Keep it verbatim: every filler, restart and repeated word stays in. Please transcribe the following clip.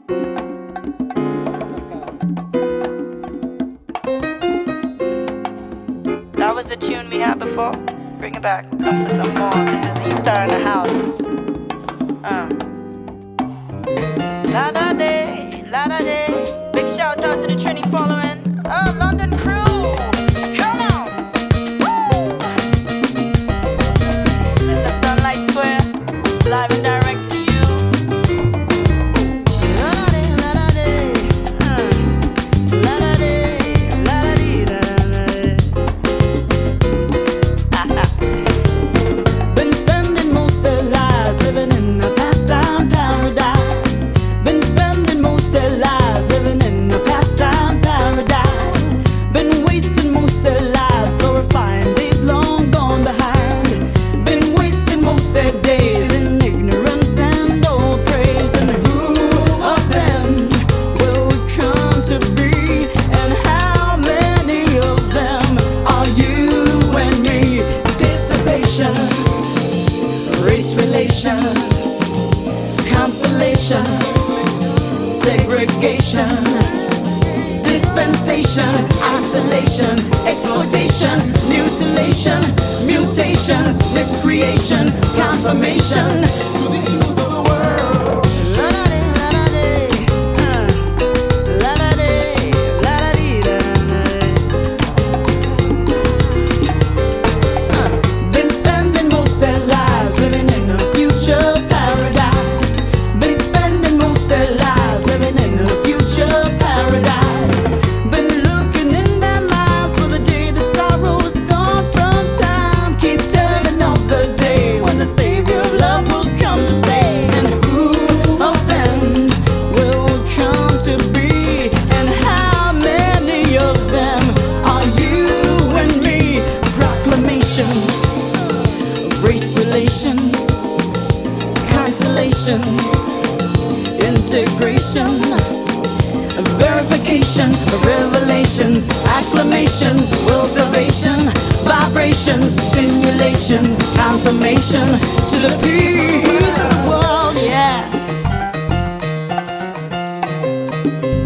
That was the tune we had before. Bring it back. Come for some more. This is Z-Star in the house. Uh. La da day, la da day. Big shout out to the Trini following. Uh, London crew. Come on. Woo. This is Sunlight Square. Live and direct to you. La da day, la da day. Uh. La da day, la da dee, la da day. Been spending most their lives living in a pastime paradise. Been spending most their lives living in a pastime paradise. Been wasting most their lives glorifying days long gone behind. Been wasting most their days in ignorance and old praise. And who of them will come to be? And how many of them are you and me? Dissipation, race relations, consolation, segregation, dispensation, isolation, exploitation, mutilation, mutation, miscreation, confirmation to the evils of the world. La da day, la da day. Uh. La da day, la da dee, la da day. Been spending most their lives living in a future paradise. Been spending most their lives living in a future paradise. Been looking in their minds for the day that sorrow's gone from time. Keep telling of the day when the Savior of love will come to stay. And who of them will come to be? And how many of them are you and me? Proclamation, race relations, consolation, integration, verification, revelations, acclamation, world salvation, vibrations, simulations, confirmation to the peace of the world, yeah.